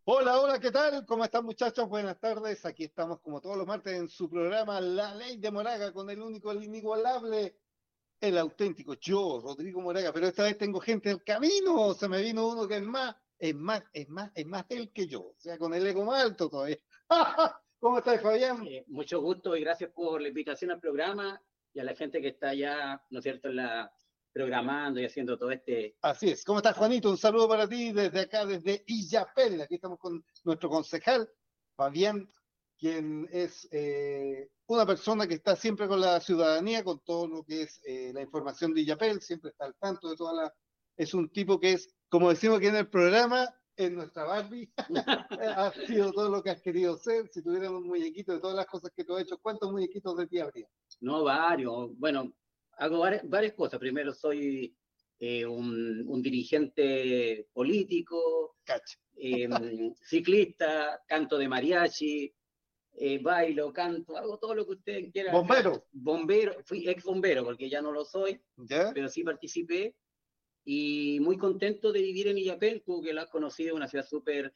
Hola, hola, ¿qué tal? ¿Cómo están muchachos? Buenas tardes. Aquí estamos como todos los martes en su programa La Ley de Moraga con el único, el inigualable, el auténtico, yo, Rodrigo Moraga. Pero esta vez tengo gente en el camino. Se me vino uno que es más él que yo. O sea, con el ego más alto todavía. ¿Cómo estás, Fabián? Mucho gusto y gracias por la invitación al programa y a la gente que está ya, ¿no es cierto?, programando y haciendo todo este. Así es. ¿Cómo estás, Juanito? Un saludo para ti desde acá, desde Illapel. Aquí estamos con nuestro concejal, Fabián, quien es una persona que está siempre con la ciudadanía, con todo lo que es la información de Illapel, siempre está al tanto de toda la... Es un tipo que es, como decimos aquí en el programa, en nuestra Barbie, ha sido todo lo que has querido ser. Si tuvieran un muñequito de todas las cosas que tú has hecho, ¿cuántos muñequitos de ti habría? No, varios. Bueno, hago varias cosas. Primero soy un dirigente político, Cacha. ciclista, canto de mariachi, bailo, canto, hago todo lo que ustedes quieran acá. Bombero, Bombero, fui ex bombero porque ya no lo soy, ¿ya? pero sí participé. Y muy contento de vivir en Illapel, tú que la has conocido, una ciudad súper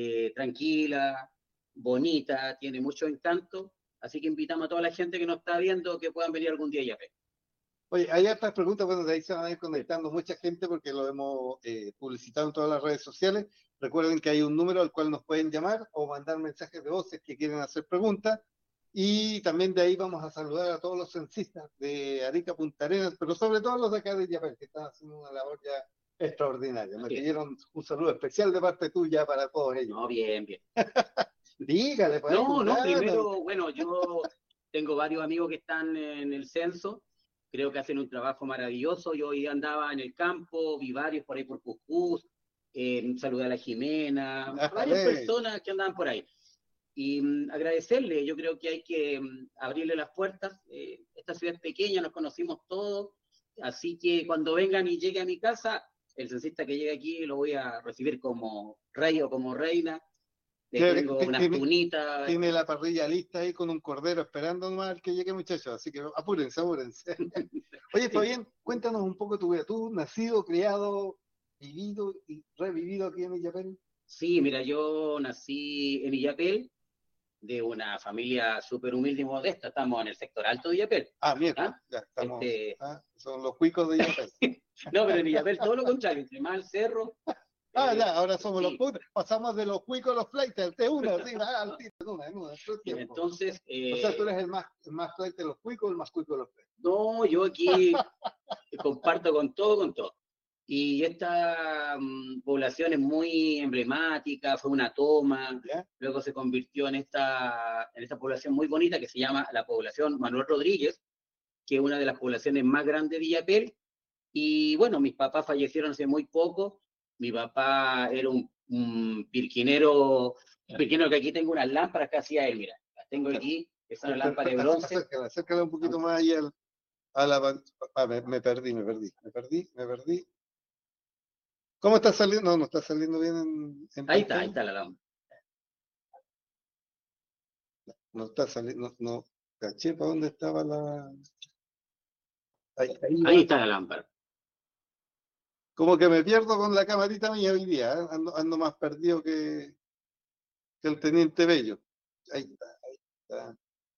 tranquila, bonita, tiene mucho encanto, así que invitamos a toda la gente que nos está viendo que puedan venir algún día a Illapel. Oye, hay hartas preguntas, bueno, de ahí se van a ir conectando mucha gente porque lo hemos publicitado en todas las redes sociales. Recuerden que hay un número al cual nos pueden llamar o mandar mensajes de voces que quieren hacer preguntas. Y también de ahí vamos a saludar a todos los censistas de Arica, Punta Arenas, pero sobre todo los de acá de Illapel, que están haciendo una labor ya extraordinaria. Me Así es. pidieron un saludo especial de parte tuya para todos ellos. No, bien, bien. Dígale, pues, No, no, claro. primero, bueno, yo tengo varios amigos que están en el censo, creo que hacen un trabajo maravilloso. Yo hoy andaba en el campo, vi varios por ahí por Cuscús, saludé a la Jimena, a varias Dale. personas que andaban por ahí. Y agradecerle, yo creo que hay que abrirle las puertas. Esta ciudad es pequeña, nos conocimos todos, así que cuando vengan y llegue a mi casa, el censista que llegue aquí lo voy a recibir como rey o como reina. Les Creo tengo que unas tunitas. tiene la parrilla lista ahí con un cordero esperando nomás al que llegue, muchachos. Así que apúrense, apúrense. Oye, Sí, Fabián, cuéntanos un poco tu vida. Tú, nacido, criado, vivido y revivido aquí en Illapel. sí, mira, yo nací en Illapel, de una familia súper humilde y modesta. Estamos en el sector alto de Illapel. Ah, miércoles, ¿Ah? ya estamos. Este, Son los cuicos de Illapel. no, pero en Illapel todo lo contrario, entre más el cerro. Ya, ahora somos los Sí, putos. Pasamos de los cuicos a los flighters, de una, sí, al tiro, en todo el tiempo. entonces, O sea, tú eres el más flight de los cuicos, el más cuico de los flight. no, yo aquí comparto con todo, con todo. Y esta población es muy emblemática, fue una toma, ¿Ya? luego se convirtió en esta población muy bonita que se llama la población Manuel Rodríguez, que es una de las poblaciones más grandes de Illapel. Y bueno, mis papás fallecieron hace muy poco. Mi papá era un pirquinero, que aquí tengo unas lámparas que hacía él, mira, las tengo aquí, que son una lámpara de bronce. Acércala un poquito más ahí a la... me perdí, me perdí. ¿Cómo está saliendo? No, no está saliendo bien en Ahí pantalla. está la lámpara. No está saliendo, no, caché para dónde estaba la... Ahí Ahí va. está la lámpara. Como que me pierdo con la camarita mía hoy día, ¿eh? Ando más perdido que el teniente Bello. Ahí está, está,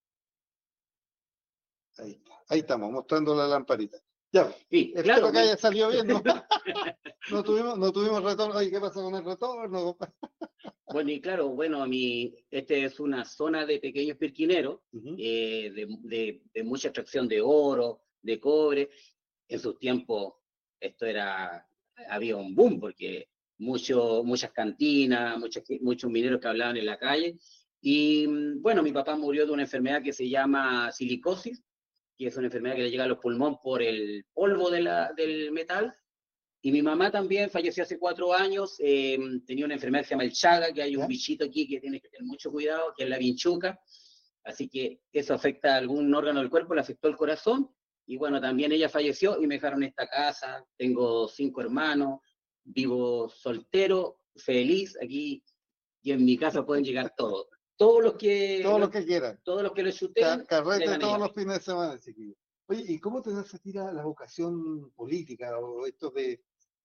ahí está. Ahí estamos, mostrando la lamparita. Ya, Sí, espero claro. que haya salido bien, ¿no? No tuvimos retorno. Oye, ¿qué pasó con el retorno? Bueno, y claro, bueno, este es una zona de pequeños pirquineros, Ujú. de mucha extracción de oro, de cobre. En sus tiempos esto había un boom porque muchas cantinas, muchos mineros que hablaban en la calle. Y bueno, mi papá murió de una enfermedad que se llama silicosis, que es una enfermedad que le llega a los pulmones por el polvo del metal. Y mi mamá también falleció hace 4 años, tenía una enfermedad que se llama el Chaga, que hay un ¿Ya? bichito aquí que tiene que tener mucho cuidado, que es la vinchuca. Así que eso afecta a algún órgano del cuerpo, le afectó el corazón. Y bueno, también ella falleció y me dejaron esta casa. Tengo 5 hermanos, vivo soltero, feliz. Aquí y en mi casa pueden llegar todos. Todos los que, Todo lo que quieran. todos los que lo chuteen, Carrete vengan a todos ella. los fines de semana, chiquillos. Oye, ¿y cómo te das a ti la vocación política o esto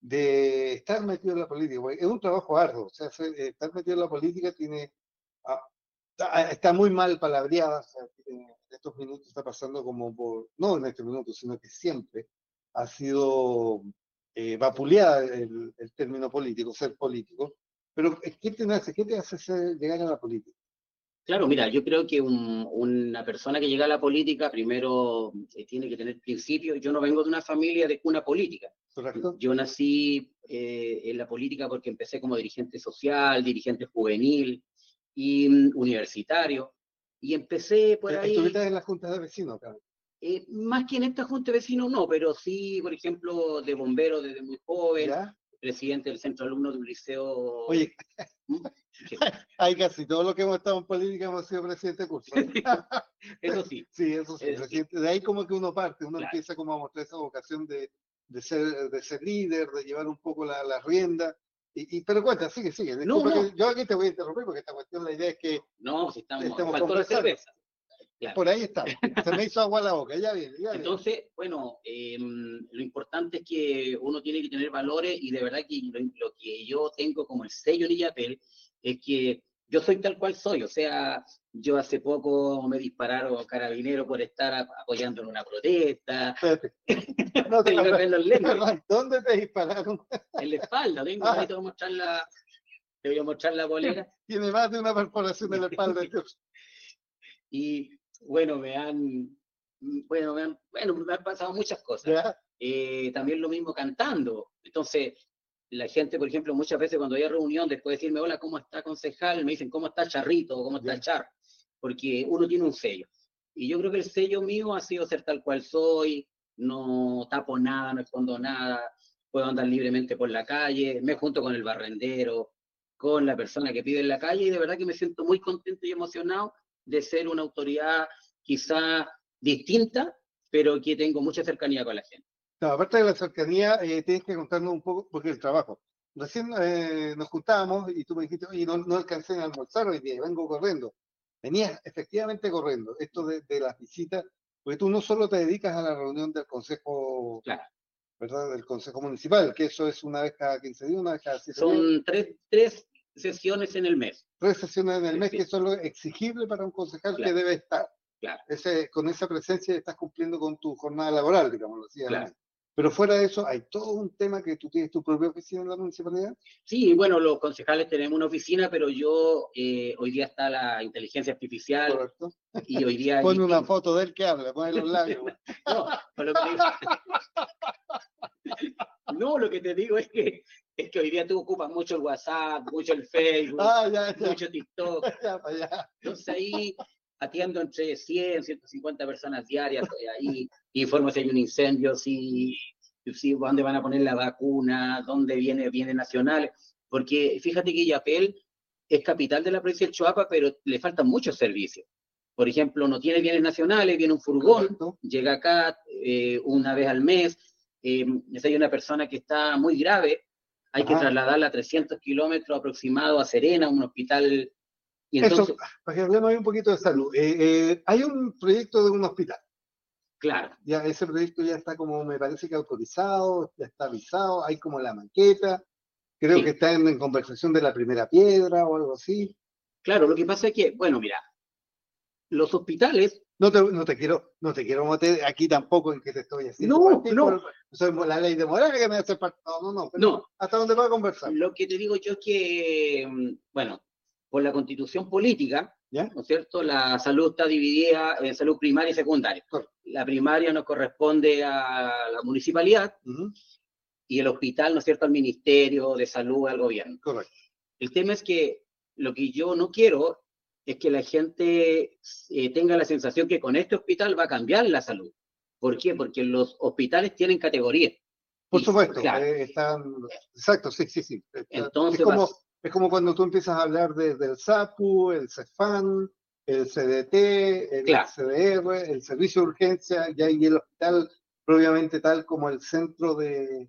de estar metido en la política, porque es un trabajo arduo, o sea, estar metido en la política tiene, ah, está muy mal palabreada, o sea, en estos minutos está pasando como por, no en estos minutos, sino que siempre ha sido vapuleada el término político, ser político, pero ¿qué te hace llegar a la política? Claro, mira, yo creo que una persona que llega a la política primero tiene que tener principios. Yo no vengo de una familia de cuna política. ¿Correcto? Yo nací en la política porque empecé como dirigente social, dirigente juvenil y universitario. Y empecé por ahí, Estuviste en las juntas de vecinos, claro. más que en esta junta de vecinos, no, pero sí, por ejemplo, de bombero desde muy joven, ¿Ya? presidente del centro alumno de un liceo. Oye, ¿Mm? hay casi todos los que hemos estado en política hemos sido presidente de curso. Eso sí. Sí, eso sí, presidente. De ahí como que uno parte, uno Claro. empieza como a mostrar esa vocación de ser líder, de llevar un poco la rienda. Pero cuenta, sigue. Disculpa No. que yo aquí te voy a interrumpir porque esta cuestión, la idea es que No, si estamos estemos faltó la conversando. cerveza. Claro. Por ahí estamos. Se me hizo agua la boca, ya viene. Entonces, bueno, lo importante es que uno tiene que tener valores y de verdad que lo que yo tengo como el sello de Illapel es que yo soy tal cual soy. O sea, yo hace poco me dispararon carabineros por estar apoyando en una protesta. No tengo que ver los lentes. ¿Dónde te dispararon? En la espalda. Tengo ahí, te voy a mostrar la bolera. Tiene más de una perforación en la espalda. Y bueno, me han pasado muchas cosas. También lo mismo cantando. Entonces, la gente, por ejemplo, muchas veces cuando hay reunión, después de decirme, hola, ¿cómo está concejal? Me dicen, ¿cómo está Charrito? ¿Cómo está Char? Porque uno tiene un sello. Y yo creo que el sello mío ha sido ser tal cual soy, no tapo nada, no escondo nada, puedo andar libremente por la calle, me junto con el barrendero, con la persona que pide en la calle, y de verdad que me siento muy contento y emocionado de ser una autoridad quizá distinta, pero que tengo mucha cercanía con la gente. No, aparte de la cercanía, tienes que contarnos un poco, porque el trabajo. Recién nos juntábamos y tú me dijiste, oye, no alcancé a almorzar hoy día, vengo corriendo. Venías efectivamente corriendo. Esto de las visitas, porque tú no solo te dedicas a la reunión del consejo, claro, ¿verdad? Del consejo municipal, que eso es una vez cada 15 días, una vez cada 7 días. Son tres sesiones en el mes. 3 sesiones en el mes, sí. Que eso es lo exigible para un concejal claro. que debe estar. Claro. Con esa presencia estás cumpliendo con tu jornada laboral, digamos así. Claro. Pero fuera de eso, ¿hay todo un tema que tú tienes tu propia oficina en la municipalidad? Sí, bueno, los concejales tenemos una oficina, pero yo, hoy día está la inteligencia artificial. Correcto. Y hoy día... Pone una foto de él que habla, pone los labios. No, lo que digo... No, lo que te digo es que hoy día tú ocupas mucho el WhatsApp, mucho el Facebook, mucho TikTok. Entonces ahí atiendo entre 100, 150 personas diarias, ahí informo si hay un incendio, si dónde van a poner la vacuna, dónde viene bienes nacionales, porque fíjate que Illapel es capital de la provincia del Choapa, pero le faltan muchos servicios. Por ejemplo, no tiene bienes nacionales, viene un furgón, correcto, llega acá una vez al mes, si hay una persona que está muy grave, hay que trasladarla a 300 kilómetros aproximados a Serena, un hospital. Y entonces, eso, para que hablemos ahí un poquito de salud. Hay un proyecto de un hospital. Claro. Ya ese proyecto ya está como, me parece que autorizado, ya está avisado, hay como la maqueta. Creo que está en conversación de la primera piedra o algo así. Claro, lo que pasa es que, bueno, mira, los hospitales... No te quiero meter aquí tampoco en que te estoy haciendo. No. Soy la ley de moral que me hace parte. No. ¿Hasta dónde va a conversar? Lo que te digo yo es que, bueno, por la constitución política, ¿ya? ¿No es cierto? La salud está dividida en salud primaria y secundaria. Correcto. La primaria nos corresponde a la municipalidad y el hospital, ¿no es cierto?, al Ministerio de Salud, al gobierno. Correcto. El tema es que lo que yo no quiero es que la gente tenga la sensación que con este hospital va a cambiar la salud. ¿Por qué? Porque los hospitales tienen categorías. Por supuesto, claro. Exacto, sí. Entonces, es como cuando tú empiezas a hablar del SAPU, el CEFAN, el CDT, el CDR, el servicio de urgencia, y ahí el hospital propiamente tal como el centro de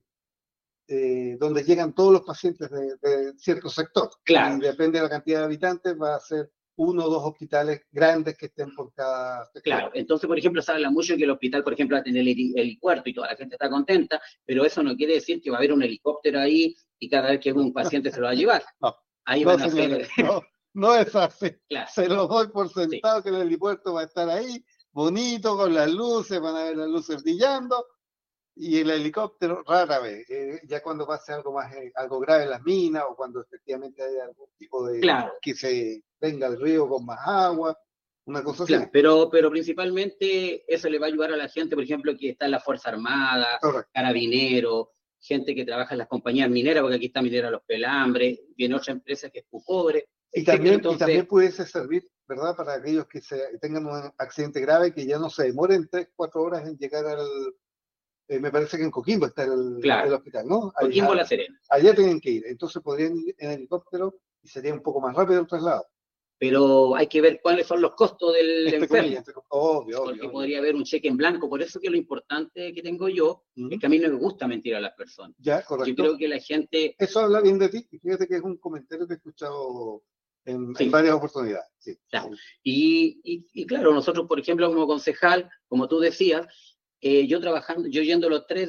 donde llegan todos los pacientes de cierto sector. Claro. Y depende de la cantidad de habitantes, va a ser uno o dos hospitales grandes que estén por cada sector. Claro, entonces, por ejemplo, se habla mucho que el hospital, por ejemplo, va a tener el helipuerto y toda la gente está contenta, pero eso no quiere decir que va a haber un helicóptero ahí y cada vez que un paciente se lo va a llevar. No, Ahí no, van a señores, hacer... no es así. Claro. Se los doy por sentado Sí. que el helipuerto va a estar ahí, bonito, con las luces, van a ver las luces brillando, y el helicóptero rara vez, ya cuando pase algo más, algo grave en las minas, o cuando efectivamente haya algún tipo de, Claro. que se venga el río con más agua, una cosa así. Claro, pero principalmente eso le va a ayudar a la gente, por ejemplo, que está en la Fuerza Armada, Correcto. Carabineros, gente que trabaja en las compañías mineras, porque aquí está Minera Los Pelambres, viene otra empresa que es Pucobre. Y también pudiese servir, ¿verdad?, para aquellos que tengan un accidente grave, que ya no se demoren 3-4 horas en llegar al... me parece que en Coquimbo está el hospital, ¿no? Coquimbo, La Serena. Allá tienen que ir, entonces podrían ir en helicóptero y sería un poco más rápido el traslado. Pero hay que ver cuáles son los costos del enfermo. Obvio. Porque podría haber un cheque en blanco. Por eso que lo importante que tengo yo es que a mí no me gusta mentir a las personas. Ya, correcto. Yo creo que la gente... Eso habla bien de ti. Fíjate que es un comentario que he escuchado en varias oportunidades. Sí. Claro. Y claro, nosotros, por ejemplo, como concejal, como tú decías, yo yendo los 3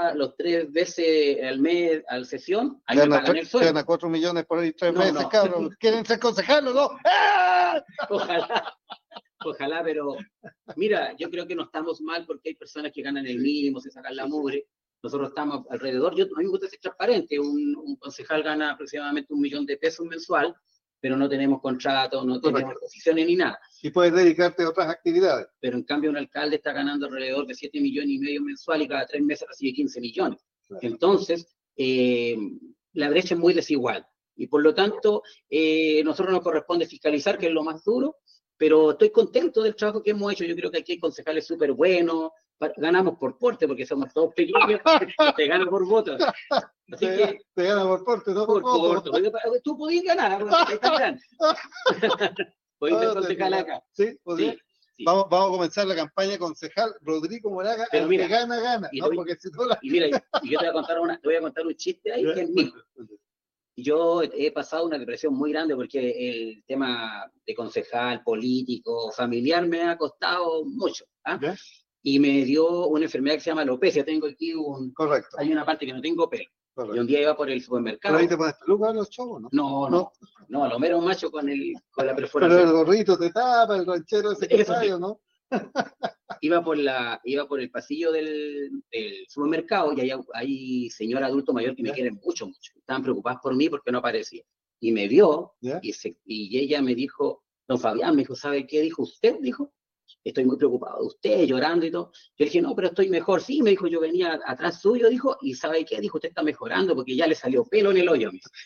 veces al mes a la sesión, ahí me pagan el sueldo. Gana 4 millones por ahí 3 meses, cabrón. ¿Quieren ser concejales, no? ¡Ah! Ojalá, pero mira, yo creo que no estamos mal porque hay personas que ganan el mínimo, se sacan la mugre. Nosotros estamos alrededor, a mí me gusta ser transparente, un concejal gana aproximadamente 1 millón de pesos mensual, pero no tenemos contrato, no tenemos posiciones ni nada. Y puedes dedicarte a otras actividades. Pero en cambio un alcalde está ganando alrededor de 7,5 millones mensual y cada 3 meses recibe 15 millones. Claro. Entonces, la brecha es muy desigual. Y por lo tanto, nosotros nos corresponde fiscalizar, que es lo más duro, pero estoy contento del trabajo que hemos hecho. Yo creo que aquí hay concejales súper buenos, ganamos por porte, porque somos todos pequeños, te ganan por votos. Así que, te ganan por porte, no por votos. Tú podías ganar, porque estás grande. Podéis ser concejal acá. Sí, podría. Sí. Vamos a comenzar la campaña concejal Rodrigo Moraga, el que gana, ¿no? Porque si no y mira, y yo te voy a contar un chiste ahí que es mío. Yo he pasado una depresión muy grande porque el tema de concejal, político, familiar me ha costado mucho. ¿Ah? Y me dio una enfermedad que se llama alopecia. Tengo aquí Correcto. Hay una parte que no tengo pelo. Correcto. Y un día iba por el supermercado. ¿Pero ahí te pones peluca a los chavos, no? No, a lo mero macho con la perforación. Pero el gorrito te tapa, el ranchero ese que sabe, ¿no? Iba por el pasillo del supermercado y hay señora adulto mayor que me quieren mucho. Estaban preocupadas por mí porque no aparecía. Y me vio y ella me dijo, don Fabián, me dijo, ¿sabe qué dijo usted? Dijo, estoy muy preocupado de usted, llorando y todo. Yo le dije, no, pero estoy mejor. Sí, me dijo, yo venía atrás suyo, dijo, y ¿sabe qué? Dijo, usted está mejorando porque ya le salió pelo en el hoyo.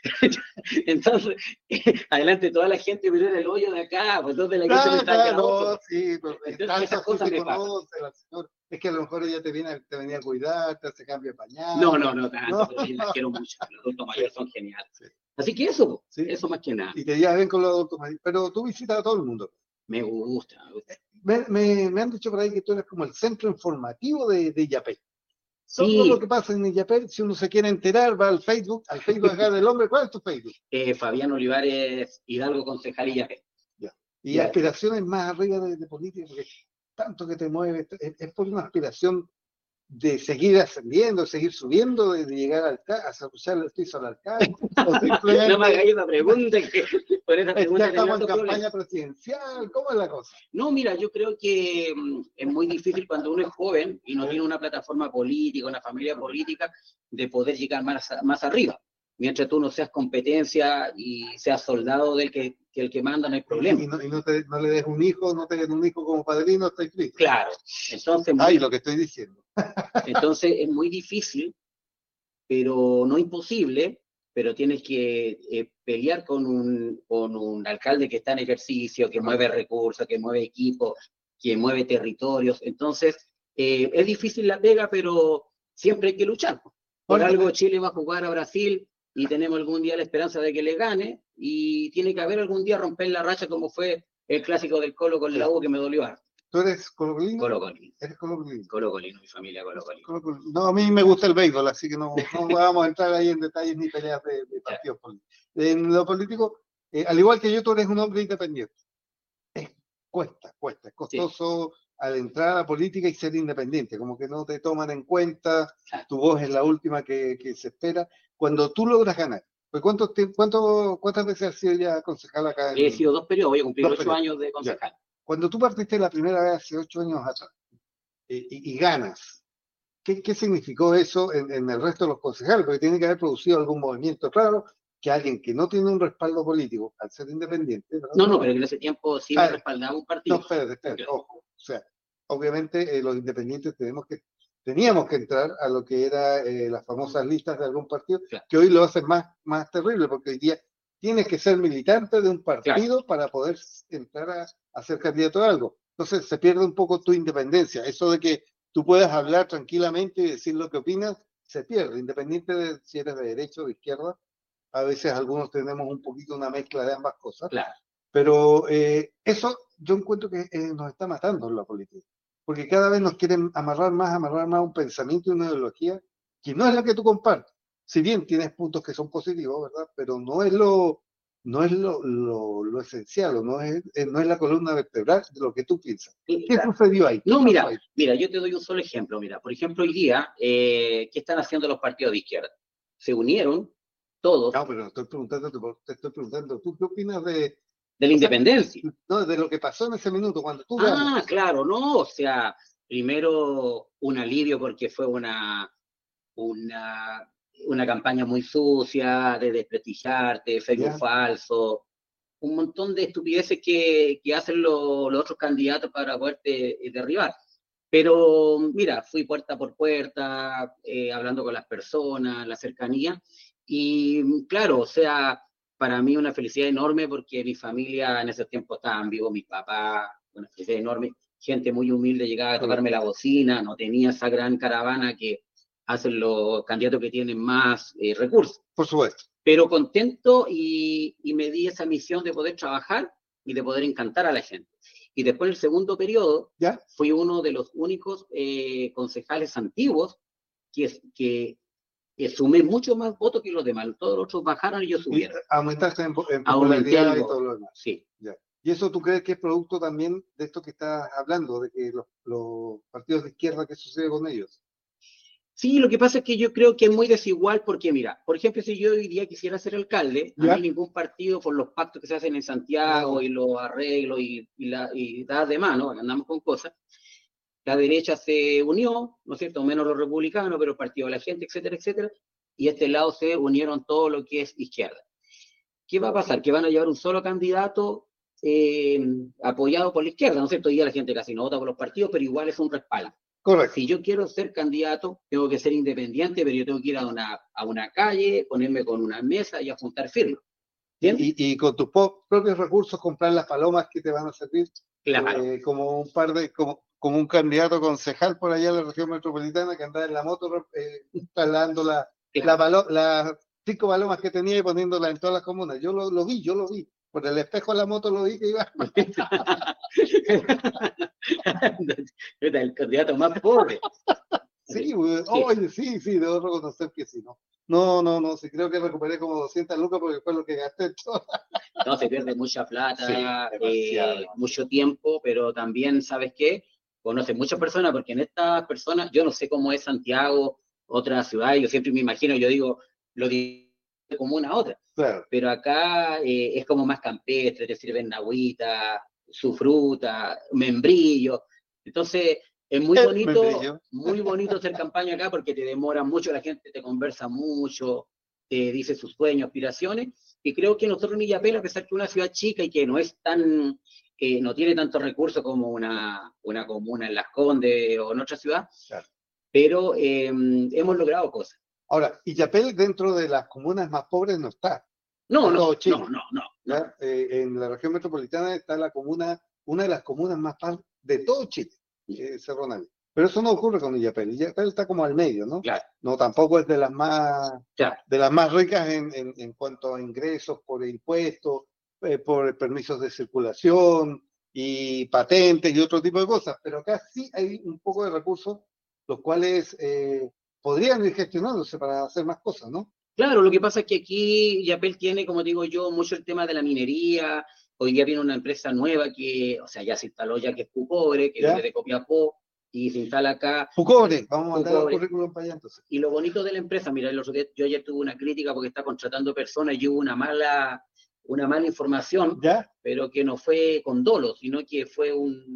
Entonces, adelante toda la gente miró en el hoyo de acá, pues donde la gente me está no, sí, pero esas cosas me pasan. Es que a lo mejor ella te venía a cuidar, te hace cambio de pañal. No, tanto, pero sí las quiero mucho. Los adultos mayores son geniales. Sí. Así que eso más que nada. Y te llevas bien con los adultos mayores, pero tú visitas a todo el mundo. Me gusta. Me han dicho por ahí que tú eres como el centro informativo de Illapel. Todo lo que pasa en Illapel, si uno se quiere enterar, va al Facebook acá del hombre. ¿Cuál es tu Facebook? Fabián Olivares Hidalgo, concejal Illapel. Y aspiraciones más arriba de política, porque tanto que te mueve, es por una aspiración de seguir ascendiendo, de seguir subiendo, de llegar a asociar el piso al alcalde. No me hagas esa pregunta. Por esa pregunta ya estamos en campaña presidencial, ¿cómo es la cosa? No, mira, yo creo que es muy difícil cuando uno es joven y no tiene una plataforma política, una familia política, de poder llegar más arriba. Mientras tú no seas competencia y seas soldado del que el que manda, no hay problema. Y no le des un hijo, no te des un hijo como padrino, está escrito. Claro. Entonces, lo que estoy diciendo. Entonces es muy difícil, pero no imposible, pero tienes que pelear con un alcalde que está en ejercicio, que mueve recursos, que mueve equipos, que mueve territorios. Entonces, es difícil la pega, pero siempre hay que luchar. Por algo Chile va a jugar a Brasil y tenemos algún día la esperanza de que le gane, y tiene que haber algún día romper la racha como fue el clásico del Colo con la U, que me dolió harto. ¿Tú eres colocolino? Colocolino. ¿Eres colocolino? Colocolino, mi familia colocolino. No, a mí me gusta el béisbol, así que no vamos a entrar ahí en detalles ni peleas de partidos políticos. En lo político, al igual que yo, tú eres un hombre independiente. es costoso al entrar a la política y ser independiente, como que no te toman en cuenta, tu voz es la última que se espera. Cuando tú logras ganar, pues ¿cuántas veces has sido ya concejal acá He sido 2 periodos, voy a cumplir 8 periodos? años de concejal. Ya. Cuando tú partiste la primera vez hace 8 años atrás y ganas, ¿qué significó eso en el resto de los concejales? Porque tiene que haber producido algún movimiento claro que alguien que no tiene un respaldo político, al ser independiente, ¿verdad? No, pero en ese tiempo sí me respaldaba un partido. No, espérate, ojo. O sea, obviamente los independientes teníamos que entrar a lo que era las famosas listas de algún partido, que hoy lo hacen más terrible, porque hoy día tienes que ser militante de un partido para poder entrar a ser candidato a algo. Entonces se pierde un poco tu independencia. Eso de que tú puedas hablar tranquilamente y decir lo que opinas, se pierde, independiente de si eres de derecha o de izquierda. A veces algunos tenemos un poquito una mezcla de ambas cosas. Claro. Pero eso yo encuentro que nos está matando en la política. Porque cada vez nos quieren amarrar más un pensamiento y una ideología que no es la que tú compartes. Si bien tienes puntos que son positivos, ¿verdad? Pero no es lo esencial, o no es la columna vertebral de lo que tú piensas. ¿Qué sucedió ahí? No, mira, yo te doy un solo ejemplo. Mira, por ejemplo, hoy día, ¿qué están haciendo los partidos de izquierda? Se unieron todos. No, pero te estoy preguntando, ¿tú qué opinas de la independencia? No, de lo que pasó en ese minuto, cuando tú ganas. Claro, no, o sea, primero un alivio porque fue una campaña muy sucia, de desprestigiarte, Facebook falso, un montón de estupideces que hacen los otros candidatos para poderte derribar. Pero mira, fui puerta por puerta, hablando con las personas, la cercanía, y claro, o sea, para mí una felicidad enorme porque mi familia en ese tiempo estaban vivos, mis papás, una felicidad enorme, gente muy humilde llegaba a tocarme la bocina, no tenía esa gran caravana que hacen los candidatos que tienen más recursos. Por supuesto. Pero contento y me di esa misión de poder trabajar y de poder encantar a la gente. Y después, en el segundo periodo, fui uno de los únicos concejales antiguos que sumé mucho más votos que los demás. Todos los otros bajaron y yo subí. Aumentaste en popularidad y todo lo demás. Sí. Ya. ¿Y eso tú crees que es producto también de esto que estás hablando, de que los partidos de izquierda, qué sucede con ellos? Sí, lo que pasa es que yo creo que es muy desigual porque, mira, por ejemplo, si yo hoy día quisiera ser alcalde, a mí ningún partido, por los pactos que se hacen en Santiago y los arreglos y das de mano, andamos con cosas, la derecha se unió, ¿no es cierto?, menos los republicanos, pero el Partido de la Gente, etcétera, etcétera, y este lado se unieron todo lo que es izquierda. ¿Qué va a pasar? Que van a llevar un solo candidato apoyado por la izquierda, ¿no es cierto? Hoy día la gente casi no vota por los partidos, pero igual es un respaldo. Correcto. Si yo quiero ser candidato, tengo que ser independiente, pero yo tengo que ir a una calle, ponerme con una mesa y a juntar firmas. Y con tus propios recursos comprar las palomas que te van a servir. Claro. Como como un candidato concejal por allá en la región metropolitana que andaba en la moto trasladando las 5 palomas que tenía y poniéndolas en todas las comunas. Yo lo vi. Por el espejo de la moto lo vi que iba. El candidato más pobre. Sí, oye, sí, debo reconocer que sí, ¿no? No, sí, creo que recuperé como 200 lucas porque fue lo que gasté. No, se pierde mucha plata, mucho tiempo, pero también, ¿sabes qué? Conoces muchas personas, porque en estas personas, yo no sé cómo es Santiago, otra ciudad, yo siempre me imagino, yo digo, lo digo como una otra. Claro. Pero acá es como más campestre, te sirven agüita, su fruta, membrillo. Entonces, es muy bonito hacer campaña acá porque te demora mucho, la gente te conversa mucho, te dice sus sueños, aspiraciones. Y creo que nosotros en Illapel, a pesar que es una ciudad chica y que no es tan, no tiene tantos recursos como una comuna en Las Condes o en otra ciudad, pero hemos logrado cosas. Ahora, Illapel dentro de las comunas más pobres no está. No. En la región metropolitana está una de las comunas más pobres de todo Chile, Cerro Navia. Pero eso no ocurre con Illapel. Illapel está como al medio, ¿no? Claro. No, tampoco es de las más ricas en cuanto a ingresos por impuestos, por permisos de circulación y patentes y otro tipo de cosas. Pero acá sí hay un poco de recursos, los cuales podrían ir gestionándose para hacer más cosas, ¿no? Claro, lo que pasa es que aquí Illapel tiene, como digo yo, mucho el tema de la minería, Hoy día viene una empresa nueva que, o sea, ya se instaló ya, que es Pucobre, que viene de Copiapó, y se instala acá. Pucobre, vamos a mandar el Pucobre. currículum para allá entonces. Y lo bonito de la empresa, mira, yo ayer tuve una crítica porque está contratando personas y hubo una mala información, ¿Ya? pero que no fue con dolo, sino que fue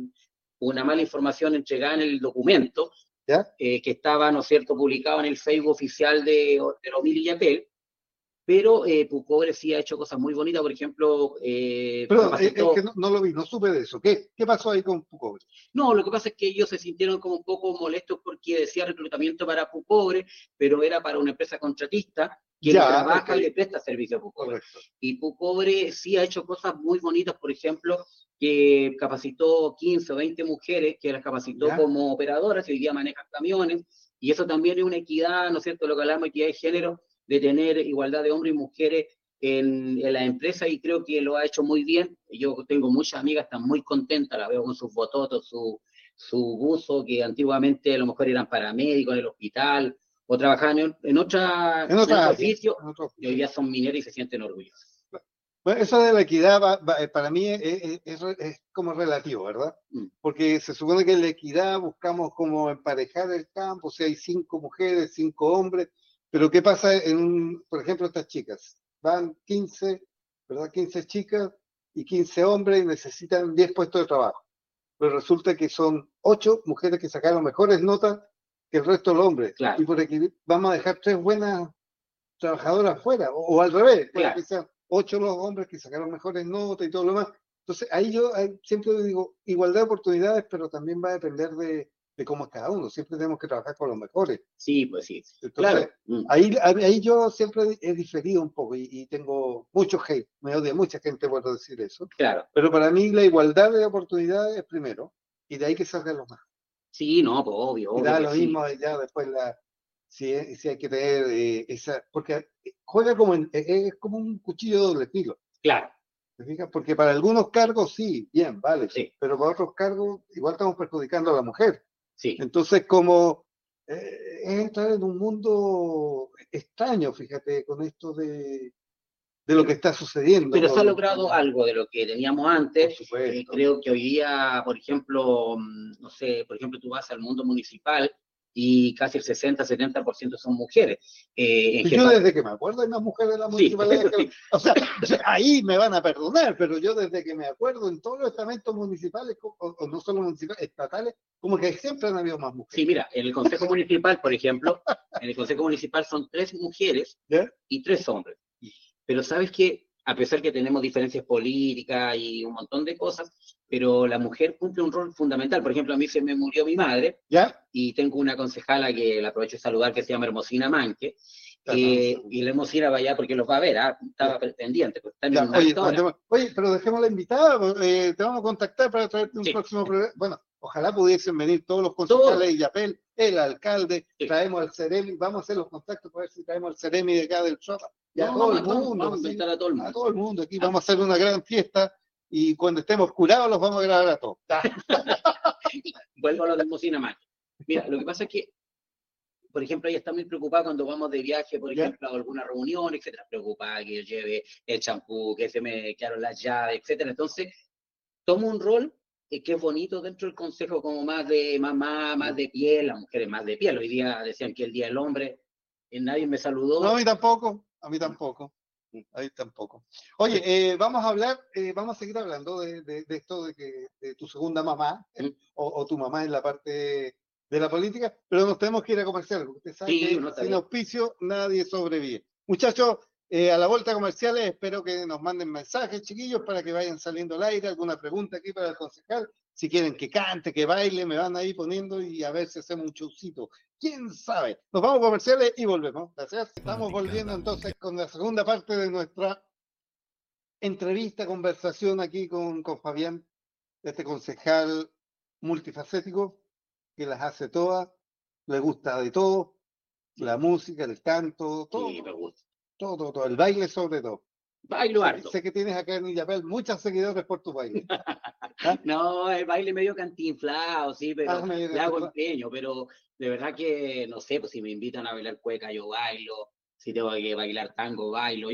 una mala información entregada en el documento, ¿Ya? Que estaba, ¿no es cierto?, publicado en el Facebook oficial de Romil y Yapel, pero Pucobre sí ha hecho cosas muy bonitas, por ejemplo... Perdón, es que no lo vi, no supe de eso. ¿Qué pasó ahí con Pucobre? No, lo que pasa es que ellos se sintieron como un poco molestos porque decía reclutamiento para Pucobre, pero era para una empresa contratista que trabaja y le presta servicio a Pucobre. Correcto. Y Pucobre sí ha hecho cosas muy bonitas, por ejemplo, que capacitó 15 o 20 mujeres, que las capacitó como operadoras y hoy día manejan camiones, y eso también es una equidad, ¿no es cierto?, lo que hablamos, equidad de género, de tener igualdad de hombres y mujeres en la empresa, y creo que lo ha hecho muy bien. Yo tengo muchas amigas, están muy contentas, la veo con sus bototos, su buzo, que antiguamente a lo mejor eran paramédicos en el hospital, o trabajaban en otro oficio, y hoy día son mineros y se sienten orgullosos. Bueno, eso de la equidad para mí es como relativo, ¿verdad? Porque se supone que en la equidad buscamos como emparejar el campo, si hay 5 mujeres, 5 hombres, pero ¿qué pasa por ejemplo, estas chicas? Van 15, ¿verdad? 15 chicas y 15 hombres y necesitan 10 puestos de trabajo. Pero resulta que son 8 mujeres que sacaron mejores notas que el resto de los hombres. Claro. Y por aquí vamos a dejar 3 buenas trabajadoras fuera, o al revés, claro. Que sean 8 los hombres que sacaron mejores notas y todo lo demás. Entonces, ahí yo siempre digo, igualdad de oportunidades, pero también va a depender de cómo es cada uno. Siempre tenemos que trabajar con los mejores. Sí, pues sí. Entonces, claro. Ahí yo siempre he diferido un poco y tengo mucho hate. Me odia mucha gente por decir eso. Claro. Pero para mí la igualdad de oportunidades es primero, y de ahí que salgan los más. Sí, no, pues obvio. Y da lo mismo ya después si hay que tener esa, porque juega es como un cuchillo de doble filo. Claro. ¿Te fijas? Porque para algunos cargos sí, bien, vale, sí. Pero para otros cargos igual estamos perjudicando a la mujer. Sí. Entonces, como es entrar en un mundo extraño, fíjate, con esto de lo que está sucediendo. Pero se ha logrado algo de lo que teníamos antes. Creo que hoy día, por ejemplo, no sé, por ejemplo, tú vas al mundo municipal y casi el 60-70% son mujeres. Yo desde que me acuerdo hay más mujeres en la municipalidad. Sí. O sea, ahí me van a perdonar, pero yo desde que me acuerdo en todos los estamentos municipales, o no solo municipales, estatales, como que siempre han habido más mujeres. Sí, mira, en el Consejo Municipal, por ejemplo, en el Consejo Municipal son 3 mujeres y 3 hombres. Pero sabes que, a pesar que tenemos diferencias políticas y un montón de cosas, pero la mujer cumple un rol fundamental. Por ejemplo, a mí se me murió mi madre, y tengo una concejala que la aprovecho de saludar, que se llama Hermosina Manque, y la Hermosina va allá porque los va a ver, estaba pendiente. Pues, oye, pero dejémosla invitada, te vamos a contactar para traerte un próximo programa. Bueno, ojalá pudiesen venir todos los concejales de Illapel, el alcalde, traemos al Ceremi, vamos a hacer los contactos para ver si traemos al Ceremi de acá del Chota. Y a todo el mundo, vamos a invitar a todo el mundo. A todo el mundo, aquí vamos a hacer una gran fiesta, y cuando estemos curados los vamos a grabar a todos. Vuelvo a lo de Hermosina Manque. Mira, lo que pasa es que, por ejemplo, ella está muy preocupada cuando vamos de viaje, por ejemplo, a alguna reunión, etcétera, preocupada que yo lleve el champú, que se me quedaron las llaves, etcétera. Entonces, tomo un rol que es bonito dentro del consejo, como más de mamá, más de piel, las mujeres más de piel. Hoy día decían que el Día del Hombre, nadie me saludó. No, a mí tampoco. Ahí tampoco. Oye, vamos a seguir hablando de esto de tu segunda mamá, o tu mamá en la parte de la política, pero nos tenemos que ir a comercial, porque usted sabe que sin auspicio nadie sobrevive. Muchachos, a la vuelta comerciales, espero que nos manden mensajes, chiquillos, para que vayan saliendo al aire, alguna pregunta aquí para el concejal, si quieren que cante, que baile, me van ahí poniendo, y a ver si hacemos un showcito. ¿Quién sabe? Nos vamos a comerciales y volvemos. Gracias. Estamos volviendo entonces con la segunda parte de nuestra entrevista, conversación aquí con Fabián, este concejal multifacético, que las hace todas, le gusta de todo, la música, el canto, todo. Sí, me gusta. Todo, el baile sobre todo. Bailo harto. Sé que tienes acá en Illapel muchos seguidores por tu baile. No, el baile medio cantinflado, sí, pero le hago empeño, pero de verdad que, no sé, pues si me invitan a bailar cueca, yo bailo, si tengo que bailar tango, bailo. Yo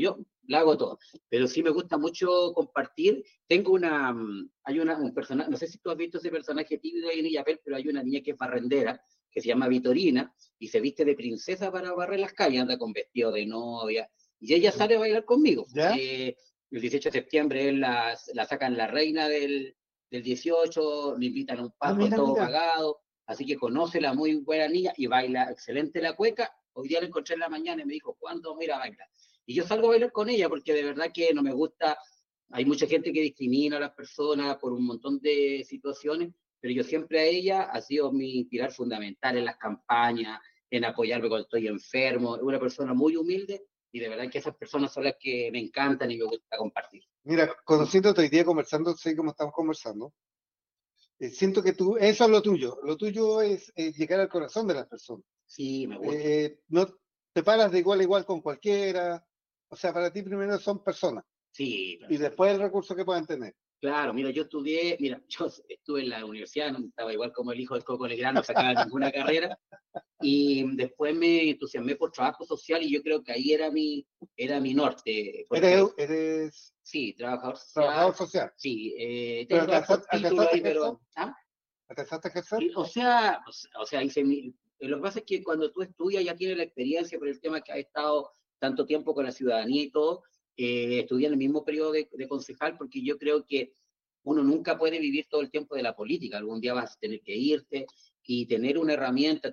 la hago todo. Pero sí me gusta mucho compartir. Tengo un personaje, no sé si tú has visto ese personaje típico ahí en Illapel, pero hay una niña que es barrendera, que se llama Vitorina, y se viste de princesa para barrer las calles, anda con vestido de novia, y ella sale a bailar conmigo. ¿Ya? El 18 de septiembre él la sacan la reina del 18, me invitan a un Ah, paso mira, todo mira. pagado, así que conoce la muy buena niña y baila excelente la cueca. Hoy día la encontré en la mañana y me dijo, ¿cuándo vamos a ir a bailar? Y yo salgo a bailar con ella porque de verdad que no me gusta, hay mucha gente que discrimina a las personas por un montón de situaciones, pero yo siempre a ella ha sido mi pilar fundamental en las campañas, en apoyarme cuando estoy enfermo, es una persona muy humilde y de verdad que esas personas son las que me encantan y me gusta compartir. Mira, conociéndote hoy día conversando, sé cómo estamos conversando. Siento que eso es lo tuyo. Lo tuyo es llegar al corazón de las personas. Sí, me gusta. No te paras de igual a igual con cualquiera. O sea, para ti primero son personas Sí, y después el recurso que puedan tener. claro, mira, yo estuve en la universidad, no estaba igual como el hijo del Coco Legrand, no sacaba ninguna carrera, y después me entusiasmé por trabajo social y yo creo que ahí era mi norte, porque Eres sí, trabajador trabajador social, social. sí, Pero tengo hartos títulos alcanzaste a ahí, ejercer. pero, ¿ah? ¿Alcanzaste a ejercer? O sea, lo que pasa es que cuando tú estudias ya tienes la experiencia por el tema que has estado tanto tiempo con la ciudadanía y todo, estudié en el mismo periodo de concejal porque yo creo que uno nunca puede vivir todo el tiempo de la política, algún día vas a tener que irte y tener una herramienta,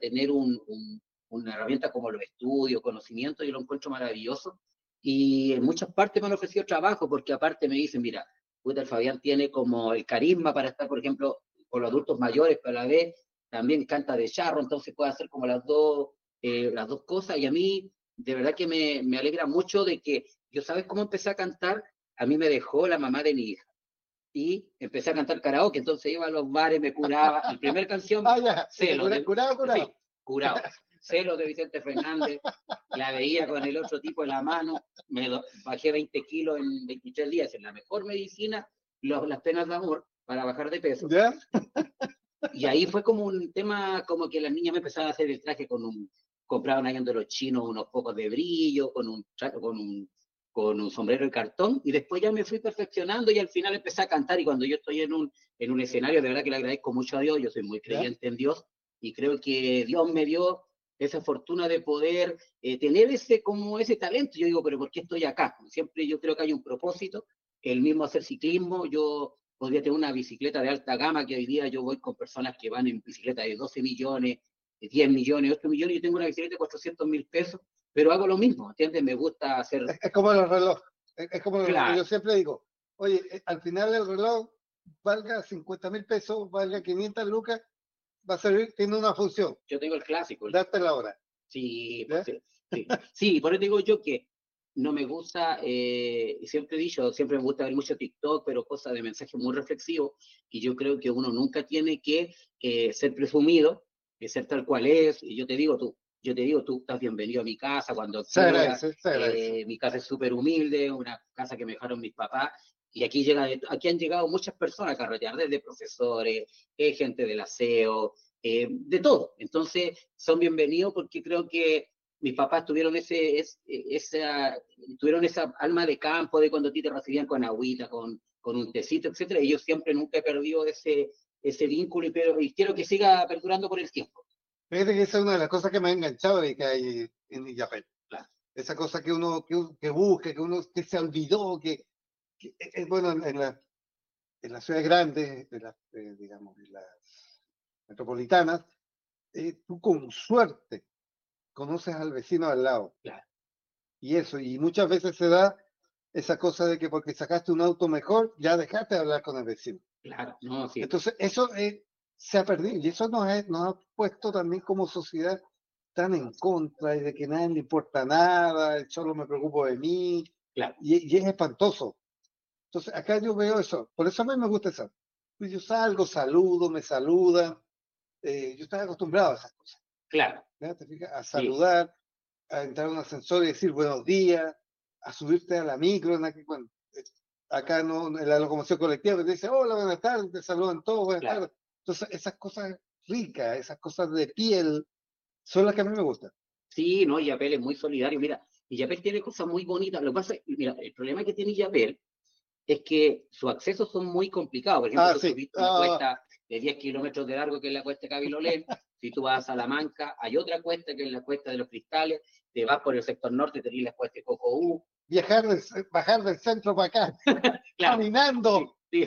una herramienta como los estudios, conocimiento, yo lo encuentro maravilloso y en muchas partes me han ofrecido trabajo porque aparte me dicen, mira, puta, el Fabián tiene como el carisma para estar, por ejemplo, con los adultos mayores, pero a la vez también canta de charro, entonces puede hacer como las dos cosas. Y a mí, de verdad que me alegra mucho de que yo, ¿sabes cómo empecé a cantar? A mí me dejó la mamá de mi hija y empecé a cantar karaoke, entonces iba a los bares, me curaba. Mi primera canción, Ah, ya. Y te Celo, curado, sí, curado. curado. Celo de Vicente Fernández, la veía con el otro tipo en la mano, bajé 20 kilos en 23 días, es la mejor medicina, las penas de amor para bajar de peso. ¿Ya? Y ahí fue como un tema, como que las niñas me empezaban a hacer el traje compraban ahí de los chinos unos pocos de brillo, con un sombrero de cartón, y después ya me fui perfeccionando y al final empecé a cantar, y cuando yo estoy en un escenario, de verdad que le agradezco mucho a Dios, yo soy muy ¿Ya? creyente en Dios, y creo que Dios me dio esa fortuna de poder tener como ese talento. Yo digo, pero ¿por qué estoy acá? Siempre yo creo que hay un propósito, el mismo hacer ciclismo, yo podría tener una bicicleta de alta gama, que hoy día yo voy con personas que van en bicicleta de 12 millones, de 10 millones, 8 millones, yo tengo una bicicleta de 400.000 pesos, pero hago lo mismo, ¿entiendes? Me gusta hacer, Es como los relojes. Es como los relojes. claro, Yo siempre digo, oye, al final el reloj valga 50.000 pesos, valga 500 lucas, va a servir, tiene una función, yo tengo el clásico, darte la hora. sí, pues ¿Ya? sí, sí, sí, por eso digo yo que no me gusta, siempre he dicho, siempre me gusta ver mucho TikTok, pero cosas de mensaje muy reflexivo, y yo creo que uno nunca tiene que ser presumido, ser tal cual es, y yo te digo, tú estás bienvenido a mi casa cuando Se quieras, agradece, se agradece. mi casa es súper humilde, una casa que me dejaron mis papás, y aquí han llegado muchas personas a carretear, desde profesores, gente del aseo, de todo. Entonces, son bienvenidos porque creo que mis papás tuvieron esa alma de campo de cuando a ti te recibían con agüita, con un tecito, etcétera, y yo siempre nunca he perdido ese vínculo y quiero que siga perdurando por el tiempo. Fíjate que esa es una de las cosas que me ha enganchado de que hay en Illapel. Claro, Esa cosa que busca, que se olvidó, bueno, en las ciudades grandes, digamos, en las metropolitanas, tú con suerte conoces al vecino al lado. claro, Y eso, y muchas veces se da esa cosa de que porque sacaste un auto mejor, ya dejaste de hablar con el vecino. claro, no, sí, Entonces, eso se ha perdido y eso nos ha puesto también como sociedad tan en contra y de que nadie le importa nada, solo me preocupo de mí claro, y es espantoso. Entonces, acá yo veo eso, por eso a mí me gusta eso. Pues yo salgo, saludo, me saludan, yo estoy acostumbrado a esas cosas, claro, ¿ya? ¿Te fijas? A sí, saludar, a entrar a un ascensor y decir buenos días, a subirte a la micro, acá no, en la locomoción colectiva, te dice hola, buenas tardes, te saludan todos, buenas claro. tardes. Entonces, esas cosas ricas, esas cosas de piel, son las que a mí me gustan. Sí, no, y Apel es muy solidario. Mira, Illapel tiene cosas muy bonitas. Lo que pasa, mira, el problema que tiene Illapel es que sus accesos son muy complicados. Por ejemplo, tú Sí. subiste una cuesta de 10 kilómetros de largo, que es la cuesta de Cabilolén. Si tú vas a Salamanca, hay otra cuesta, que es la cuesta de los Cristales. Te vas por el sector norte, tenés la cuesta de Cocoú. Bajar del centro para acá, claro, caminando. Sí.